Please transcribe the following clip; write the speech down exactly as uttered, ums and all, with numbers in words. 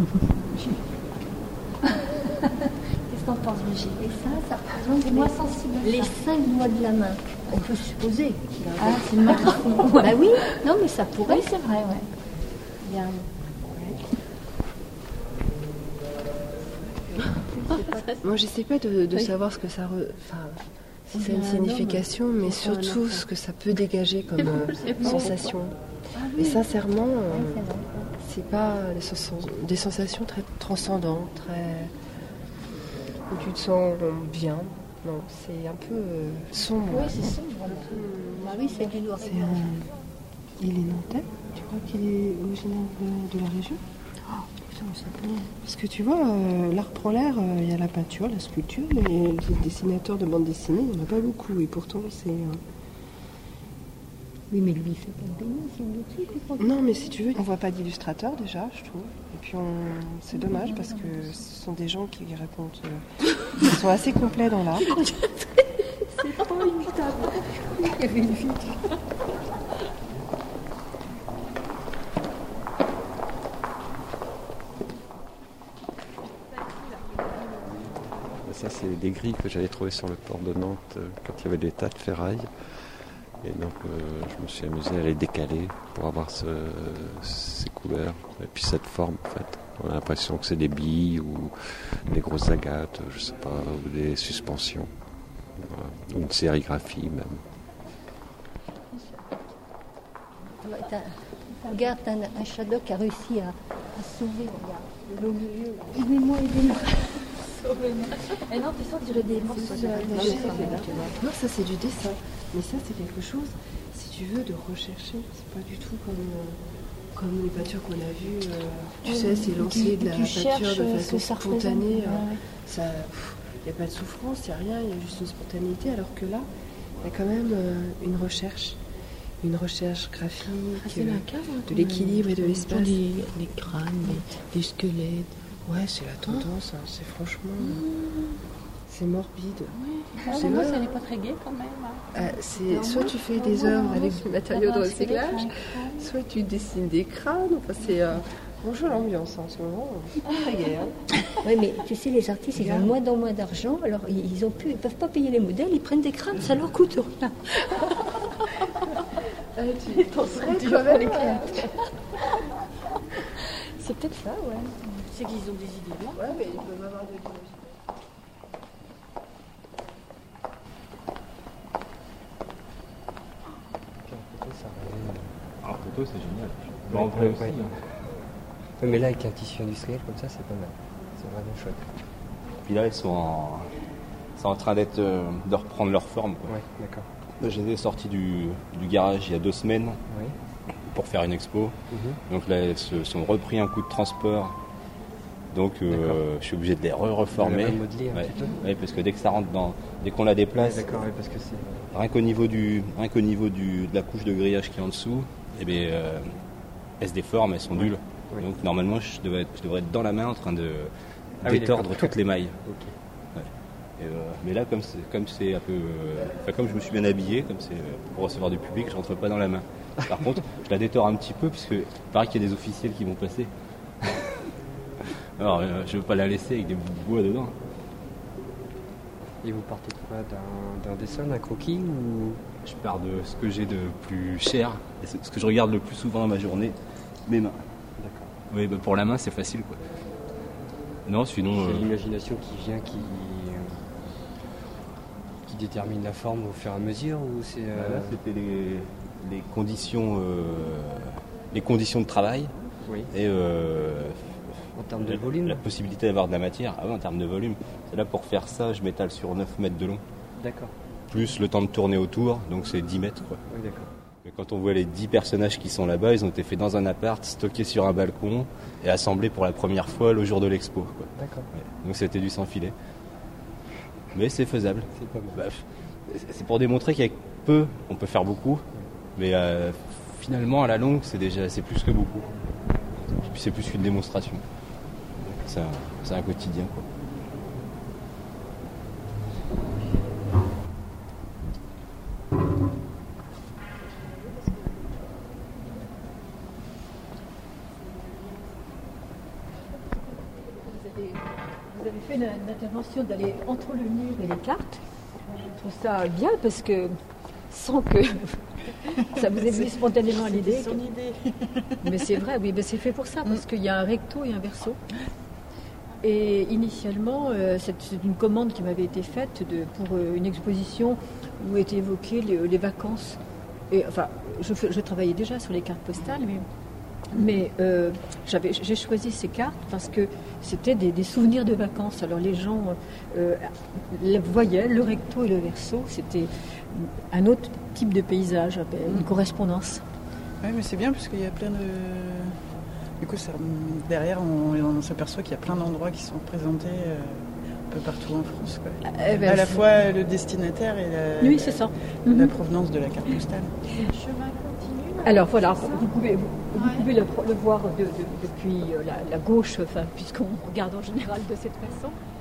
Qu'est-ce que t'en penses, Brigitte? Et ça, ça représente C'est moins sensible. les cinq doigts de la main. On peut supposer qu'il a un Ah, c'est le main qui fond. Bah oui, non mais ça pourrait. Oui, c'est vrai, ouais. Bien. Moi, j'essaie pas de, de oui. savoir ce que ça... Re... Enfin, si c'est une signification, mais surtout ce que ça peut dégager comme euh, sensation. Ah, oui. Et sincèrement, euh, ouais, c'est, c'est pas des, sens- des sensations très transcendantes, très... où tu te sens bien. Non, c'est un peu euh, sombre. Oui, c'est sombre. Le... Ah oui, c'est du noir. C'est, euh... Il est nantais? Tu crois qu'il est originaire de, de la région? Oh, putain, ça plaît. Parce que tu vois, euh, l'art prolaire, il euh, y a la peinture, la sculpture, mais les dessinateurs de bande dessinée, il n'y en a pas beaucoup. Et pourtant, c'est... Euh... Oui, mais lui, il fait pas de bénin, c'est un autre truc. Non, mais si tu veux, on voit pas d'illustrateur déjà, je trouve. Et puis, on... c'est dommage parce que ce sont des gens qui répondent... Euh... Ils sont assez complets dans l'art. C'est trop imitable. Il y avait une vitre. Ça, c'est des grilles que j'avais trouvées sur le port de Nantes euh, quand il y avait des tas de ferraille. Et donc, euh, je me suis amusé à les décaler pour avoir ce, ces couleurs et puis cette forme, en fait. On a l'impression que c'est des billes ou des grosses agates, je sais pas, ou des suspensions. Voilà. Ou une sérigraphie, même. Regarde, t'as un, un shadow qui a réussi à, à sauver, regarde, le milieu. Aidez-moi, aidez-moi. Et non, t'es sûr que dirait des morceaux de la Non, ça c'est du dessin. Mais ça c'est quelque chose, si tu veux, de rechercher. C'est pas du tout comme, euh, comme les peintures qu'on a vues. Euh, tu oui, sais, c'est lancer de la peinture de façon spontanée. Il euh, n'y a pas de souffrance, il n'y a rien, il y a juste une spontanéité. Alors que là, il y a quand même euh, une recherche. Une recherche graphique, ah, euh, cave, hein, de l'équilibre et de l'espace. Les, les crânes, les, les squelettes. Ouais, c'est la tendance, hein. C'est franchement... Mmh. C'est morbide. Oui. Ah, c'est moi, ça n'est pas très gai quand même. Hein. Euh, c'est, soit tu fais des œuvres avec du matériau de recyclage, soit tu dessines des crânes. Enfin, c'est... Euh, bonjour l'ambiance en ce moment. Très gai, hein. Oui, mais tu sais, les artistes, ils ont moins en moins d'argent, alors ils ont pu, ils peuvent pas payer les modèles, ils prennent des crânes, ça leur coûte rien. Ah, tu t'en serais quand même les créateurs. C'est peut-être ça, ouais. C'est qu'ils ont des idées bien. Ouais, mais ils peuvent avoir des idées. Alors, photo, c'est génial. Bah, en vrai aussi. Ouais. Hein. Ouais, mais là, avec un tissu industriel comme ça, c'est pas mal. C'est vraiment chouette. Puis là, ils sont en, ils sont en train d'être, euh, de reprendre leur forme. Quoi. Ouais, d'accord. Je les ai sortis du, du garage il y a deux semaines oui. pour faire une expo. Mm-hmm. Donc là, elles se sont repris un coup de transport. Donc euh, je suis obligé de les re-reformer. Remodeler un ouais. petit peu. Ouais, parce que dès que ça rentre dans, dès qu'on la déplace, ouais, d'accord, ouais, parce que c'est... rien qu'au niveau du, rien qu'au niveau du, de la couche de grillage qui est en dessous, eh bien, euh, elles se déforment, elles sont nulles. Oui. Donc normalement, je devrais, être, je devrais être dans la main en train de ah, détordre oui, toutes les mailles. Okay. Et euh, mais là, comme c'est, comme c'est un peu, euh, enfin, comme je me suis bien habillé, comme c'est euh, pour recevoir du public, je rentre pas dans la main. Par contre, je la détore un petit peu parce que il paraît qu'il y a des officiels qui vont passer. Alors, euh, je veux pas la laisser avec des bouts de bois dedans. Et vous partez de quoi, d'un, d'un dessin, d'un croquis ou... Je pars de ce que j'ai de plus cher, et ce que je regarde le plus souvent dans ma journée, mes mains. D'accord. Oui, bah pour la main, c'est facile, quoi. Non, sinon. C'est euh... l'imagination qui vient, qui qui détermine la forme au fur et à mesure, ou c'est. Euh... Bah là, c'était les, les conditions, euh... les conditions de travail. Oui. Et euh... en termes de volume. La possibilité d'avoir de la matière. Ah oui, en termes de volume. C'est là pour faire ça, je m'étale sur neuf mètres de long. D'accord. Plus le temps de tourner autour, donc c'est dix mètres, quoi. Oui, d'accord. Et quand on voit les dix personnages qui sont là-bas, ils ont été faits dans un appart, stockés sur un balcon et assemblés pour la première fois le jour de l'expo, quoi. D'accord. Ouais. Donc c'était du sans filet. Mais c'est faisable. C'est pas mal. Bah, c'est pour démontrer qu'avec peu, on peut faire beaucoup. Mais euh, finalement, à la longue, c'est déjà c'est plus que beaucoup. Et puis c'est plus qu'une démonstration. C'est un, c'est un quotidien, quoi. vous avez fait une, une intervention d'aller entre le mur et les cartes. Je trouve ça bien parce que, sans que ça vous ait venu spontanément à l'idée. C'est son idée. Mais c'est vrai, oui, mais c'est fait pour ça, parce qu'il y a un recto et un verso. Et initialement, euh, c'est, c'est une commande qui m'avait été faite de, pour euh, une exposition où étaient évoquées les, les vacances. Et, enfin, je, je travaillais déjà sur les cartes postales, mais, mais euh, j'avais, j'ai choisi ces cartes parce que c'était des, des souvenirs de vacances. Alors les gens euh, voyaient le recto et le verso, c'était un autre type de paysage, une correspondance. Oui, mais c'est bien parce qu'il y a plein de... Du coup, ça, derrière, on, on s'aperçoit qu'il y a plein d'endroits qui sont représentés euh, un peu partout en France. Quoi. Eh ben, à la fois le destinataire et la, oui, c'est ça. la Mm-hmm. provenance de la carte postale. Le chemin continue. Alors voilà, vous pouvez, vous, vous pouvez le, le voir de, de, depuis la, la gauche, enfin, puisqu'on regarde en général de cette façon.